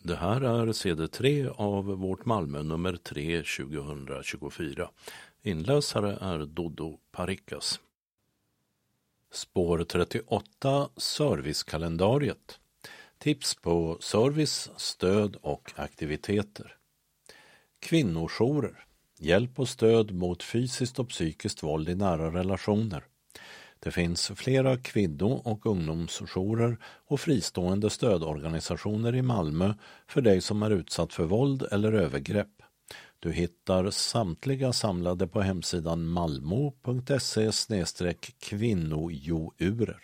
Det här är CD3 av vårt Malmö nummer 3 2024. Inläsare är Dodo Parikas. Spår 38, servicekalendariet. Tips på service, stöd och aktiviteter. Kvinnojourer. Hjälp och stöd mot fysiskt och psykiskt våld i nära relationer. Det finns flera kvinno- och ungdomsjourer och fristående stödorganisationer i Malmö för dig som är utsatt för våld eller övergrepp. Du hittar samtliga samlade på hemsidan malmo.se/kvinnojourer.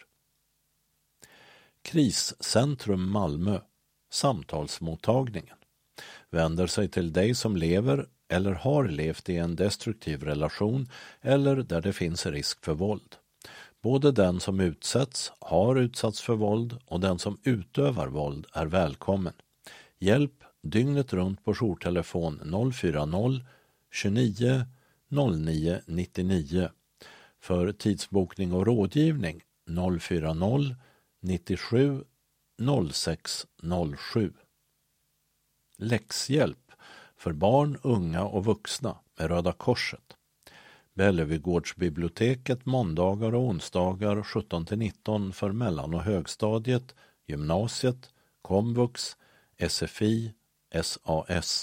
Kriscentrum Malmö, samtalsmottagningen, vänder sig till dig som lever eller har levt i en destruktiv relation eller där det finns risk för våld. Både den som utsätts, har utsatts för våld och den som utövar våld är välkommen. Hjälp dygnet runt på jourtelefon 040 29 09 99. För tidsbokning och rådgivning 040 97 06 07. Läxhjälp för barn, unga och vuxna med Röda Korset. Bellevigårdsbiblioteket måndagar och onsdagar 17-19 för mellan- och högstadiet, gymnasiet, komvux, SFI, SAS.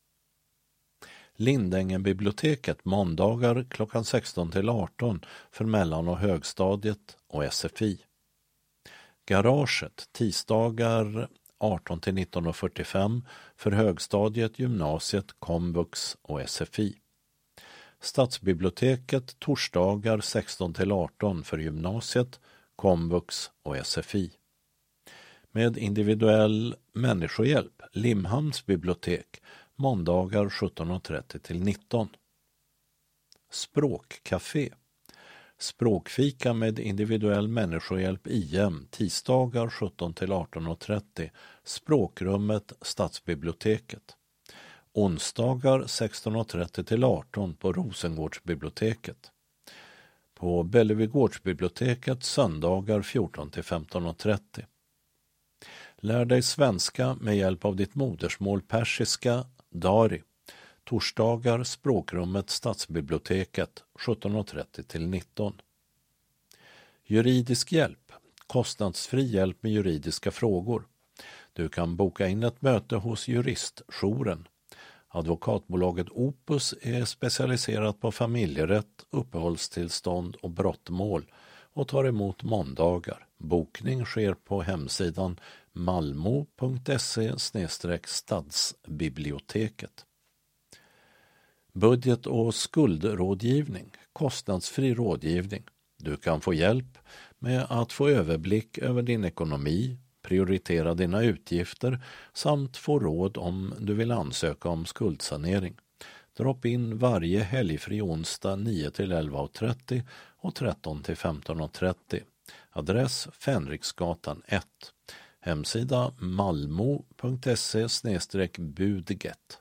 Lindängenbiblioteket måndagar klockan 16-18 för mellan- och högstadiet och SFI. Garaget tisdagar 18-19:45 för högstadiet, gymnasiet, komvux och SFI. Stadsbiblioteket torsdagar 16-18 för gymnasiet, komvux och SFI. Med individuell människohjälp, Limhamns bibliotek, måndagar 17:30-19. Språkcafé. Språkfika med individuell människohjälp IM, tisdagar 17-18:30, språkrummet Stadsbiblioteket. Onsdagar 16:30-18 på Rosengårdsbiblioteket. På Bellevigårdsbiblioteket söndagar 14-15:30. Lär dig svenska med hjälp av ditt modersmål persiska, Dari. Torsdagar språkrummet Stadsbiblioteket 17:30-19. Juridisk hjälp. Kostnadsfri hjälp med juridiska frågor. Du kan boka in ett möte hos juristjouren. Advokatbolaget Opus är specialiserat på familjerätt, uppehållstillstånd och brottmål och tar emot måndagar. Bokning sker på hemsidan malmo.se/stadsbiblioteket. Budget- och skuldrådgivning, kostnadsfri rådgivning. Du kan få hjälp med att få överblick över din ekonomi, prioritera dina utgifter samt få råd om du vill ansöka om skuldsanering. Drop in varje helgfri onsdag 9-11:30 och 13-15:30. Adress Fänriksgatan 1. Hemsida malmo.se/budget.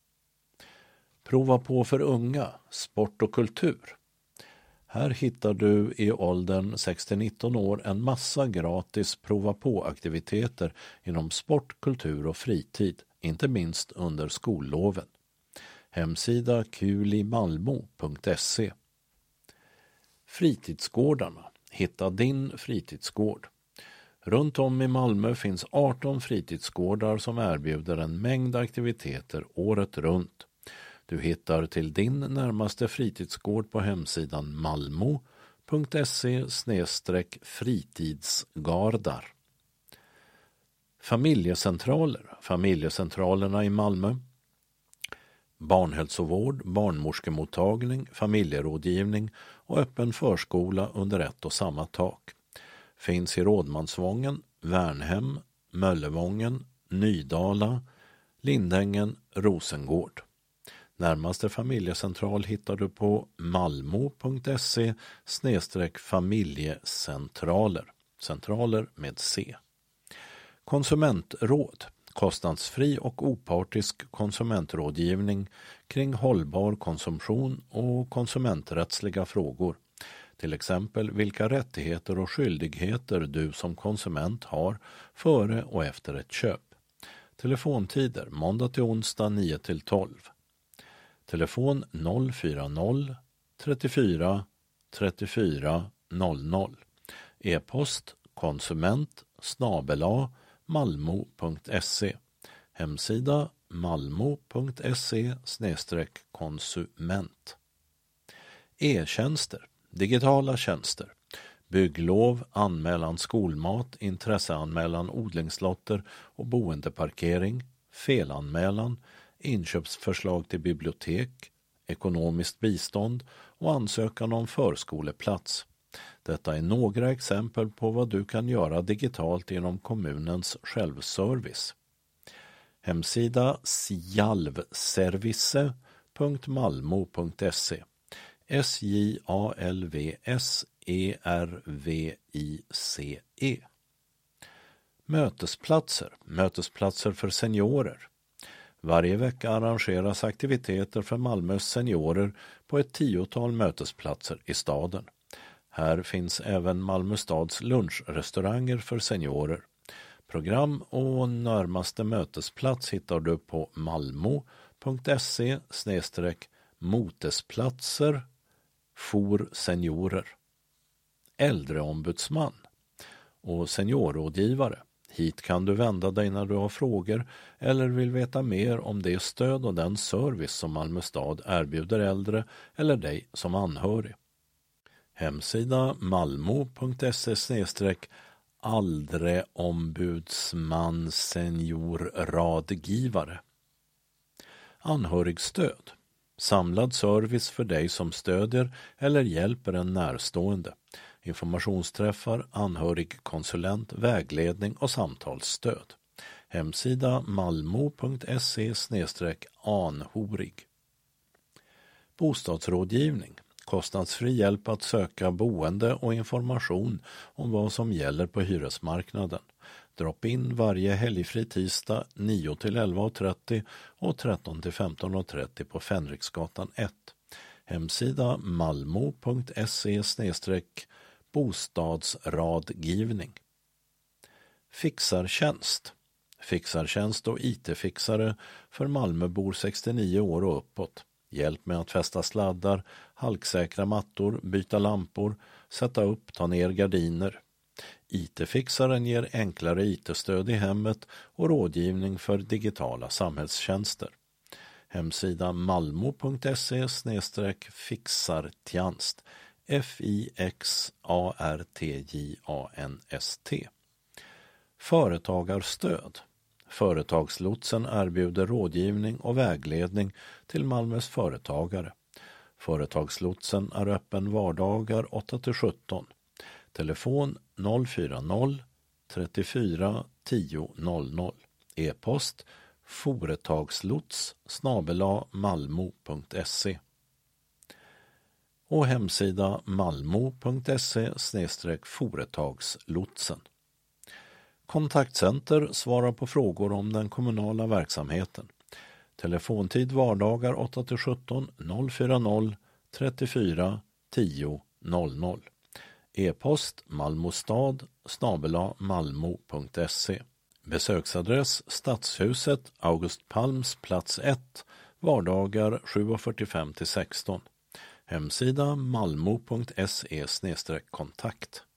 Prova på för unga, sport och kultur. Här hittar du i åldern 6-19 år en massa gratis prova på-aktiviteter inom sport, kultur och fritid, inte minst under skolloven. Hemsida kulimalmo.se. Fritidsgårdarna. Hitta din fritidsgård. Runt om i Malmö finns 18 fritidsgårdar som erbjuder en mängd aktiviteter året runt. Du hittar till din närmaste fritidsgård på hemsidan malmo.se/fritidsgardar. Familjecentraler. Familjecentralerna i Malmö. Barnhälsovård, barnmorskemottagning, familjerådgivning och öppen förskola under ett och samma tak. Finns i Rådmansvången, Värnhem, Möllevången, Nydala, Lindängen, Rosengård. Närmaste familjecentral hittar du på malmo.se/familjecentraler. Centraler med C. Konsumentråd. Kostnadsfri och opartisk konsumentrådgivning kring hållbar konsumtion och konsumenträttsliga frågor. Till exempel vilka rättigheter och skyldigheter du som konsument har före och efter ett köp. Telefontider måndag till onsdag 9-12. Telefon 040 34 34 00. E-post konsument@malmo.se. Hemsida malmo.se/konsument. E-tjänster, digitala tjänster, bygglov, anmälan skolmat, intresseanmälan odlingslotter och boendeparkering, felanmälan, inköpsförslag till bibliotek, ekonomiskt bistånd och ansökan om förskoleplats. Detta är några exempel på vad du kan göra digitalt genom kommunens självservice. Hemsida sjalvservice.malmo.se. SJALVSERVICE. Mötesplatser för seniorer. Varje vecka arrangeras aktiviteter för Malmös seniorer på ett 10-tal mötesplatser i staden. Här finns även Malmö stads lunchrestauranger för seniorer. Program och närmaste mötesplats hittar du på malmo.se/motesplatser for seniorer. Äldreombudsman och seniorrådgivare. Hit kan du vända dig när du har frågor eller vill veta mer om det stöd och den service som Malmö stad erbjuder äldre eller dig som anhörig. Hemsida malmo.se/aldreombudsman seniorrådgivare. Anhörigstöd. Samlad service för dig som stödjer eller hjälper en närstående. Informationsträffar, anhörigkonsulent, vägledning och samtalsstöd. Hemsida malmo.se/anhorig. Bostadsrådgivning. Kostnadsfri hjälp att söka boende och information om vad som gäller på hyresmarknaden. Drop in varje helgfri tisdag 9-11:30 och 13-15:30 på Fänriksgatan 1. Hemsida malmo.se/bostadsradgivning. Fixartjänst. Fixartjänst och IT-fixare för Malmöbor 69 år och uppåt. Hjälp med att fästa sladdar, halksäkra mattor, byta lampor, sätta upp, ta ner gardiner. IT-fixaren ger enklare IT-stöd i hemmet och rådgivning för digitala samhällstjänster. Hemsida malmo.se/fixartjänst. FIXARTJANST. Företagarstöd. Företagslotsen erbjuder rådgivning och vägledning till Malmös företagare. Företagslotsen är öppen vardagar 8-17. Telefon 040 34 10 00. E-post foretagslots@malmo.se. Och hemsida malmo.se/foretagslotsen. Kontaktcenter svarar på frågor om den kommunala verksamheten. Telefontid vardagar 8-17 040 34 10 00. E-post malmostad@malmo.se. Besöksadress Stadshuset, August Palms plats 1, vardagar 7:45-16. Hemsida malmo.se/kontakt.